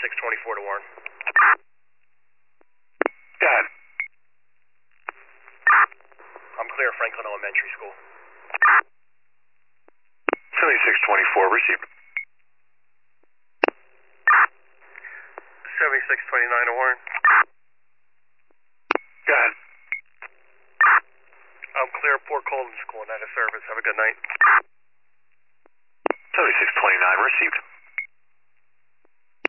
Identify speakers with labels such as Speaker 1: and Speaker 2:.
Speaker 1: 7624 to Warren.
Speaker 2: Go ahead.
Speaker 1: I'm clear, Franklin Elementary School.
Speaker 2: 7624, received.
Speaker 1: 7629 to Warren.
Speaker 2: Go ahead.
Speaker 1: I'm clear, Port Colden School, and out of service. Have a good night.
Speaker 2: 7629, received.